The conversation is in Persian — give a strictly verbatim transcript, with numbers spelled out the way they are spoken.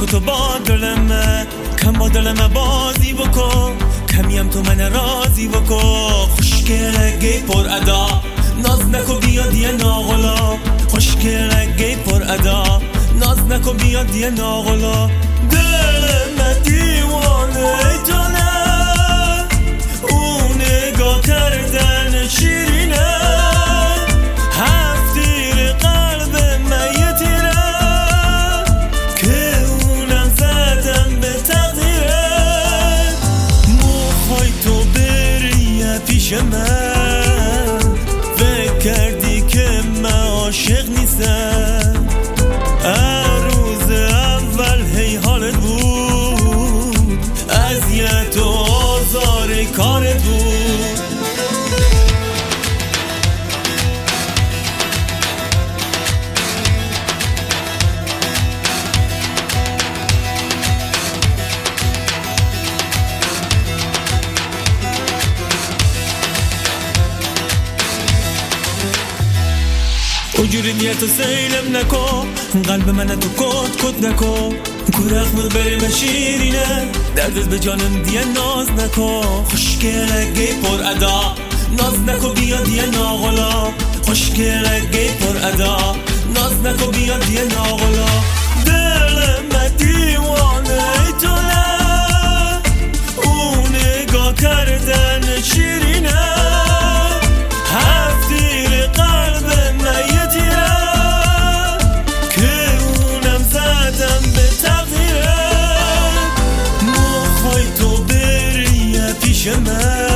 تو با دلمه، کم با دلمه بازی بکن، کمیم تو من راضی بکن. خوشگله گی پر ادا، ناز نکو بیا دیه ناغلا. خوشگله گی پر ادا، ناز نکو بیا دیه ناغلا. دلمه دیوانه ای تو نه، اون نگاه کردن شیرینه، هفتیر قلب من تیره که اونم زدم به تقدیره. موخوای تو بری پیش من، فکر کردی که من عاشق نیستم. روز اول هی حالت بود، اذیت و آزار کارت بود. اونجوری نیتو سیلم نکن، قلب من تو کت کت نکن. کورخ بود بریم شیرینه، دردت به جانم دیه ناز نکن. خوشگله گی پر ادا، ناز نکو بیا دیه ناغلا. خوشگله گی پر ادا، ناز نکو بیا دیه ناغلا. دل من دیوانه ای تو نه، اون نگاه کردن شیرینه، هفتیر قلب من تیره که اونم زدم به تقدیره. موخوای تو بری پیش من،